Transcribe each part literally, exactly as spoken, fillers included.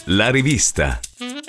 La rivista.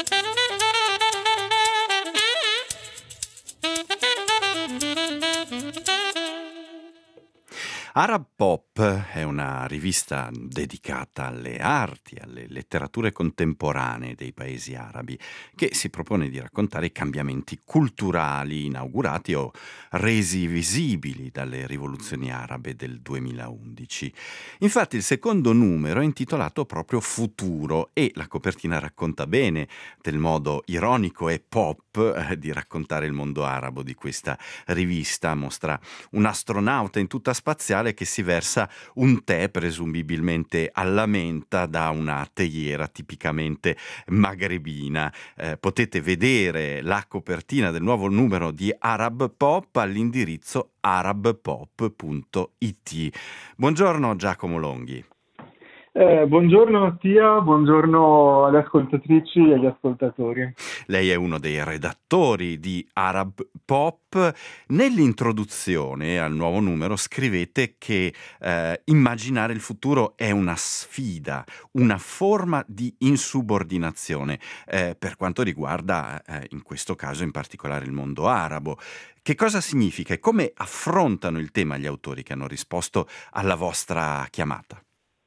Arab Pop è una rivista dedicata alle arti, alle letterature contemporanee dei paesi arabi, che si propone di raccontare i cambiamenti culturali inaugurati o resi visibili dalle rivoluzioni arabe del duemilaundici. Infatti il secondo numero è intitolato proprio Futuro e la copertina racconta bene del modo ironico e pop eh, di raccontare il mondo arabo di questa rivista. Mostra un astronauta in tuta spaziale che si versa un tè presumibilmente alla menta da una teiera tipicamente magrebina. Eh, potete vedere la copertina del nuovo numero di Arab Pop all'indirizzo arab pop punto it. Buongiorno Giacomo Longhi. Eh, buongiorno Mattia, buongiorno alle ascoltatrici e agli ascoltatori. Lei è uno dei redattori di Arab Pop. Nell'introduzione al nuovo numero scrivete che eh, immaginare il futuro è una sfida, una forma di insubordinazione eh, per quanto riguarda eh, in questo caso in particolare il mondo arabo. Che cosa significa e come affrontano il tema gli autori che hanno risposto alla vostra chiamata?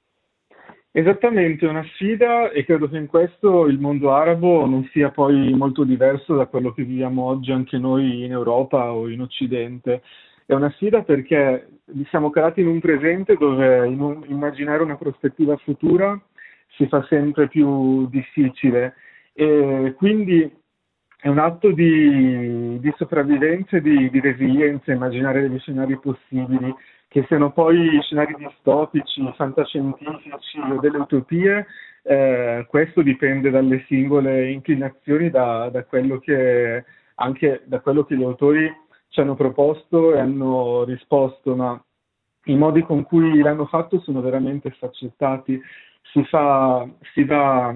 Esattamente, una sfida, e credo che in questo il mondo arabo non sia poi molto diverso da quello che viviamo oggi anche noi in Europa o in Occidente. È una sfida perché siamo calati in un presente dove in un- immaginare una prospettiva futura si fa sempre più difficile e quindi è un atto di, di sopravvivenza e di, di resilienza, immaginare degli scenari possibili, che siano poi scenari distopici, fantascientifici o delle utopie. Eh, questo dipende dalle singole inclinazioni, da, da quello che, anche da quello che gli autori ci hanno proposto e hanno risposto, ma i modi con cui l'hanno fatto sono veramente sfaccettati. Si fa, si va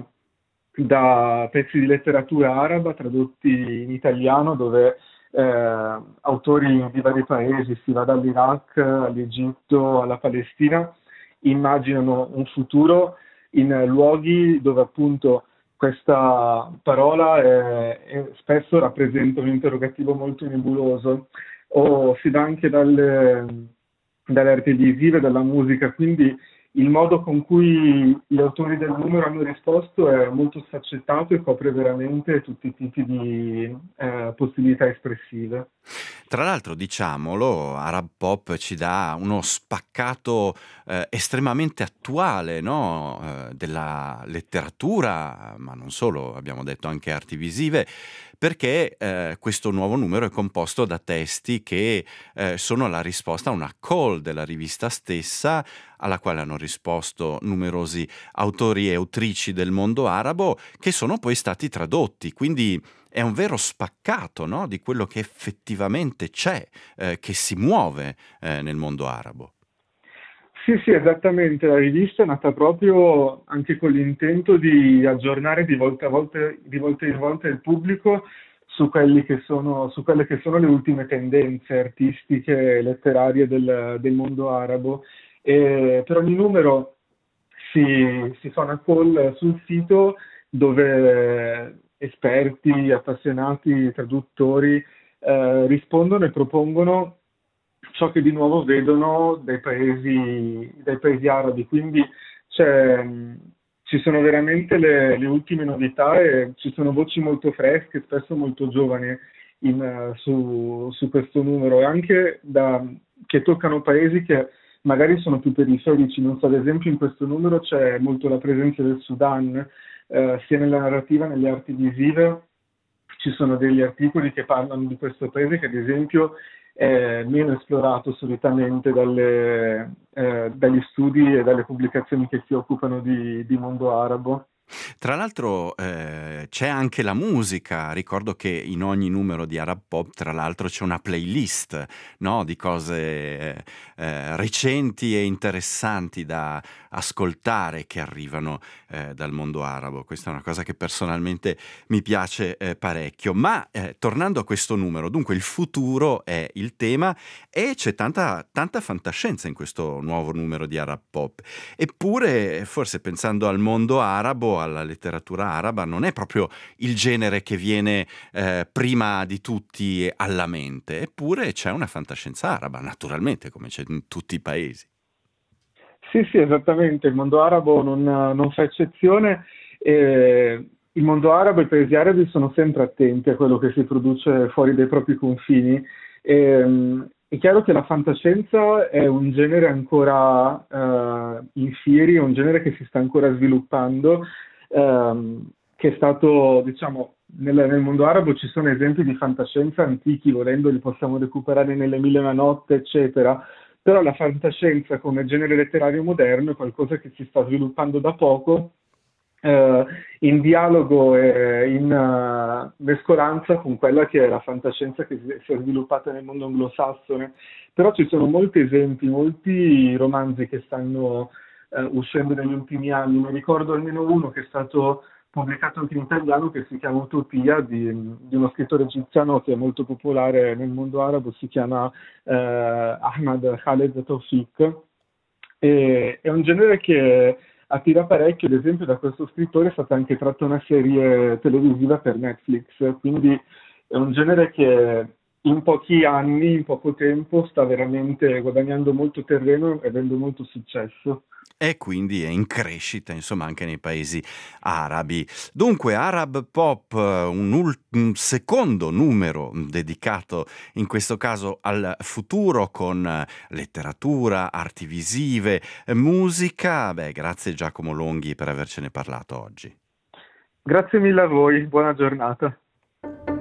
da pezzi di letteratura araba tradotti in italiano, dove eh, autori di vari paesi, si va dall'Iraq all'Egitto alla Palestina, immaginano un futuro in luoghi dove appunto questa parola è- è- spesso rappresenta un interrogativo molto nebuloso, o si va anche dalle, dalle arti visive, dalla musica, quindi il modo con cui gli autori del numero hanno risposto è molto sfaccettato e copre veramente tutti i tipi di eh, possibilità espressive. Tra l'altro, diciamolo, Arab Pop ci dà uno spaccato eh, estremamente attuale, no? Eh, della letteratura, ma non solo, abbiamo detto anche arti visive, perché eh, questo nuovo numero è composto da testi che eh, sono la risposta a una call della rivista stessa, alla quale hanno risposto numerosi autori e autrici del mondo arabo, che sono poi stati tradotti. Quindi è un vero spaccato, no, di quello che effettivamente c'è, eh, che si muove eh, nel mondo arabo. Sì, sì, esattamente. La rivista è nata proprio anche con l'intento di aggiornare di volta a volta, di volta in volta il pubblico su quelli che sono, su quelle che sono le ultime tendenze artistiche e letterarie del, del mondo arabo. E per ogni numero si, si fa una call sul sito dove esperti, appassionati, traduttori eh, rispondono e propongono ciò che di nuovo vedono dai paesi, dai paesi arabi. Quindi c'è, mh, ci sono veramente le, le ultime novità e ci sono voci molto fresche, spesso molto giovani in, eh, su, su questo numero, e anche da, che toccano paesi che magari sono più periferici. Non so, ad esempio in questo numero c'è molto la presenza del Sudan, eh, sia nella narrativa che nelle arti visive. Ci sono degli articoli che parlano di questo paese che ad esempio è meno esplorato solitamente dalle, eh, dagli studi e dalle pubblicazioni che si occupano di, di mondo arabo. Tra l'altro eh, c'è anche la musica, ricordo che in ogni numero di Arab Pop tra l'altro c'è una playlist, no, di cose eh, eh, recenti e interessanti da ascoltare che arrivano eh, dal mondo arabo. Questa è una cosa che personalmente mi piace eh, parecchio. Ma eh, tornando a questo numero, dunque il futuro è il tema e c'è tanta, tanta fantascienza in questo nuovo numero di Arab Pop. Eppure, forse pensando al mondo arabo, gusto alla letteratura araba non è proprio il genere che viene eh, prima di tutti alla mente, eppure c'è una fantascienza araba, naturalmente, come c'è in tutti i paesi. Sì, sì, esattamente, il mondo arabo non, non fa eccezione. E il mondo arabo e i paesi arabi sono sempre attenti a quello che si produce fuori dai propri confini. E, mh, è chiaro che la fantascienza è un genere ancora eh, in fieri, è un genere che si sta ancora sviluppando, ehm, che è stato, diciamo, nel, nel mondo arabo ci sono esempi di fantascienza antichi, volendo li possiamo recuperare nelle Mille e una notte, eccetera. Però la fantascienza come genere letterario moderno è qualcosa che si sta sviluppando da poco, eh, in dialogo e in eh, mescolanza con quella che è la fantascienza che si si è sviluppata nel mondo anglosassone. Però ci sono molti esempi, molti romanzi che stanno eh, uscendo negli ultimi anni. Ne ricordo almeno uno che è stato pubblicato anche in italiano, che si chiama Utopia, di, di uno scrittore egiziano che è molto popolare nel mondo arabo, si chiama eh, Ahmad Khaled Tawfiq. E, è un genere che attira parecchio, ad esempio da questo scrittore è stata anche tratta una serie televisiva per Netflix, quindi è un genere che in pochi anni, in poco tempo, sta veramente guadagnando molto terreno e avendo molto successo. E quindi è in crescita, insomma, anche nei paesi arabi. Dunque, Arab Pop, eh, un, ul- un secondo numero dedicato in questo caso al futuro con eh, letteratura, arti visive, eh, musica. Beh, grazie Giacomo Longhi per avercene parlato oggi. Grazie mille a voi, buona giornata.